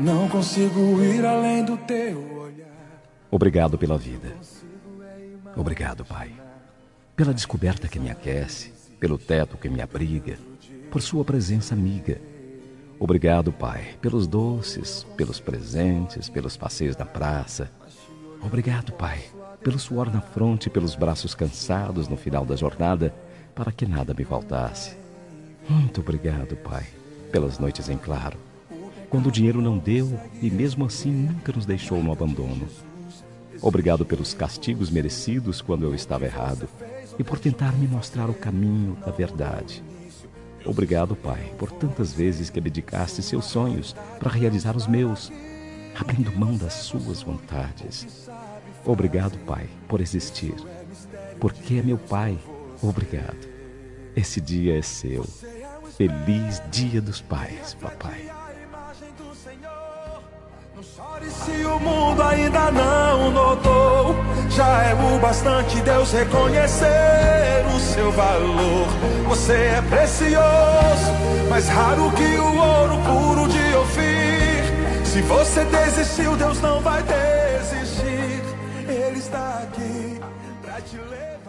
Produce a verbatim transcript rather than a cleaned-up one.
Não consigo ir além do teu olhar. Obrigado pela vida. Obrigado, Pai, pela descoberta que me aquece, pelo teto que me abriga, por sua presença amiga. Obrigado, Pai, pelos doces, pelos presentes, pelos passeios na praça. Obrigado, Pai, pelo suor na fronte, pelos braços cansados no final da jornada, para que nada me faltasse. Muito obrigado, Pai, pelas noites em claro, quando o dinheiro não deu e mesmo assim nunca nos deixou no abandono. Obrigado pelos castigos merecidos quando eu estava errado e por tentar me mostrar o caminho da verdade. Obrigado, Pai, por tantas vezes que abdicaste seus sonhos para realizar os meus, abrindo mão das suas vontades. Obrigado, Pai, por existir, porque é meu Pai. Obrigado. Esse dia é seu. Feliz Dia dos Pais, Papai. Não chore se o mundo ainda não notou. Já é o bastante Deus reconhecer o seu valor. Você é precioso, mais raro que o ouro puro de Ofir. Se você desistiu, Deus não vai desistir. Ele está aqui pra te levar.